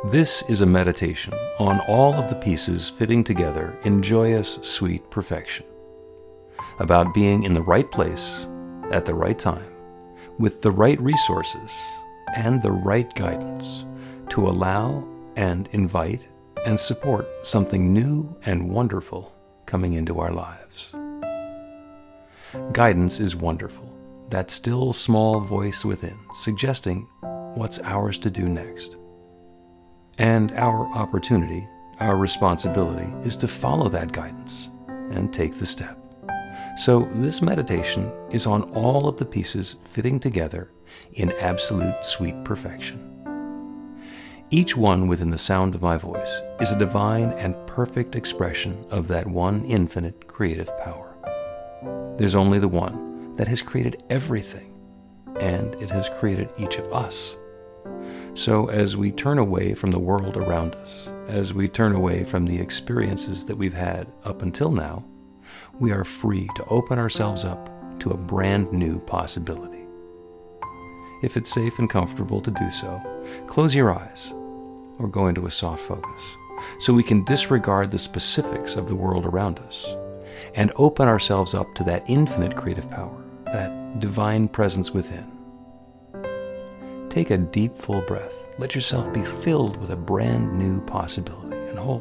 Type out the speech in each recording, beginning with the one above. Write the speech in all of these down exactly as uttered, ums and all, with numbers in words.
This is a meditation on all of the pieces fitting together in joyous, sweet perfection. About being in the right place, at the right time, with the right resources and the right guidance to allow and invite and support something new and wonderful coming into our lives. Guidance is wonderful, that still small voice within, suggesting what's ours to do next. And our opportunity, our responsibility, is to follow that guidance and take the step. So this meditation is on all of the pieces fitting together in absolute sweet perfection. Each one within the sound of my voice is a divine and perfect expression of that one infinite creative power. There's only the one that has created everything, and it has created each of us. So as we turn away from the world around us, as we turn away from the experiences that we've had up until now, we are free to open ourselves up to a brand new possibility. If it's safe and comfortable to do so, close your eyes or go into a soft focus so we can disregard the specifics of the world around us and open ourselves up to that infinite creative power, that divine presence within. Take a deep, full breath. Let yourself be filled with a brand new possibility and hold.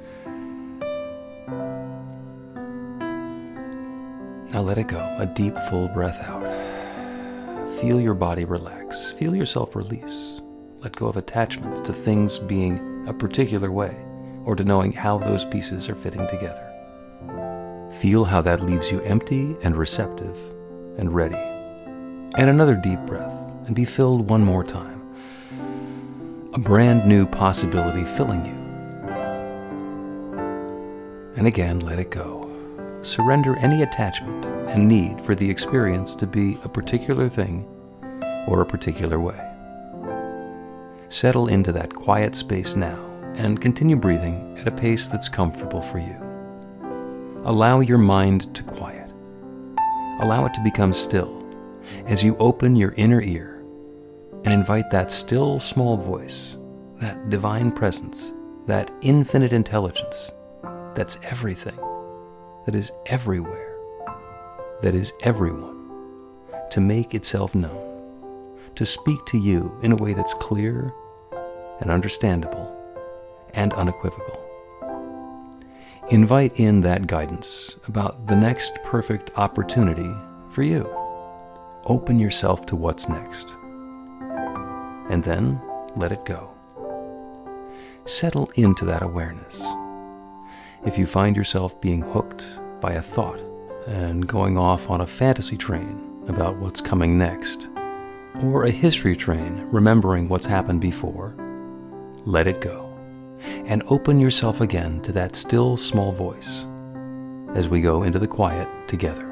Now let it go. A deep, full breath out. Feel your body relax. Feel yourself release. Let go of attachments to things being a particular way or to knowing how those pieces are fitting together. Feel how that leaves you empty and receptive and ready. And another deep breath. And be filled one more time. A brand new possibility filling you. And again, let it go. Surrender any attachment and need for the experience to be a particular thing or a particular way. Settle into that quiet space now and continue breathing at a pace that's comfortable for you. Allow your mind to quiet. Allow it to become still as you open your inner ear and invite that still small voice, that divine presence, that infinite intelligence that's everything, that is everywhere, that is everyone, to make itself known, to speak to you in a way that's clear and understandable and unequivocal. Invite in that guidance about the next perfect opportunity for you. Open yourself to what's next. And then let it go. Settle into that awareness. If you find yourself being hooked by a thought and going off on a fantasy train about what's coming next, or a history train remembering what's happened before, let it go and open yourself again to that still small voice as we go into the quiet together.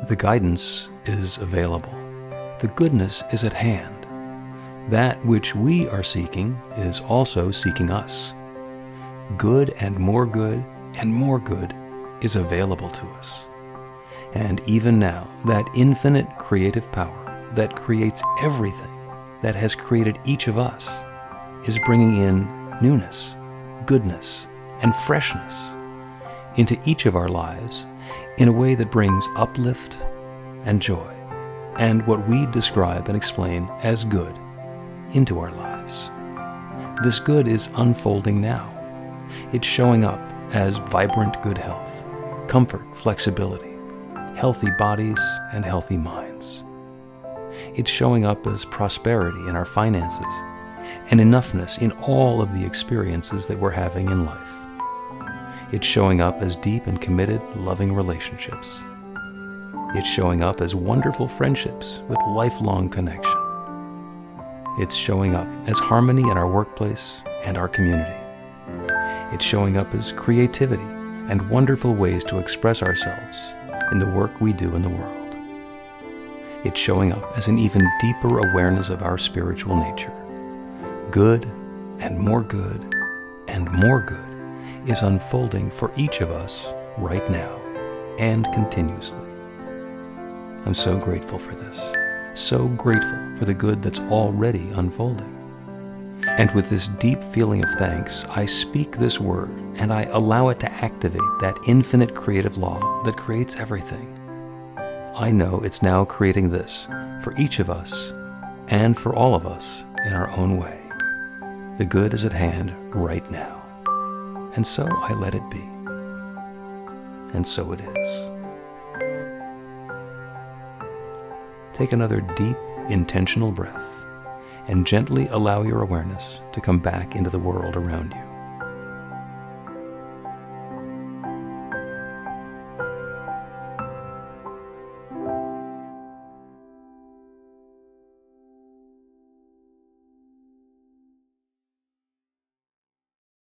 The guidance is available. The goodness is at hand. That which we are seeking is also seeking us. Good and more good and more good is available to us. And even now, that infinite creative power that creates everything, that has created each of us, is bringing in newness, goodness, and freshness into each of our lives in a way that brings uplift and joy, and what we describe and explain as good into our lives. This good is unfolding now. It's showing up as vibrant good health, comfort, flexibility, healthy bodies, and healthy minds. It's showing up as prosperity in our finances and enoughness in all of the experiences that we're having in life. It's showing up as deep and committed, loving relationships. It's showing up as wonderful friendships with lifelong connection. It's showing up as harmony in our workplace and our community. It's showing up as creativity and wonderful ways to express ourselves in the work we do in the world. It's showing up as an even deeper awareness of our spiritual nature. Good and more good and more good is unfolding for each of us right now and continuously. I'm so grateful for this, so grateful for the good that's already unfolding. And with this deep feeling of thanks, I speak this word and I allow it to activate that infinite creative law that creates everything. I know it's now creating this for each of us and for all of us in our own way. The good is at hand right now. And so I let it be. And so it is. Take another deep, intentional breath and gently allow your awareness to come back into the world around you.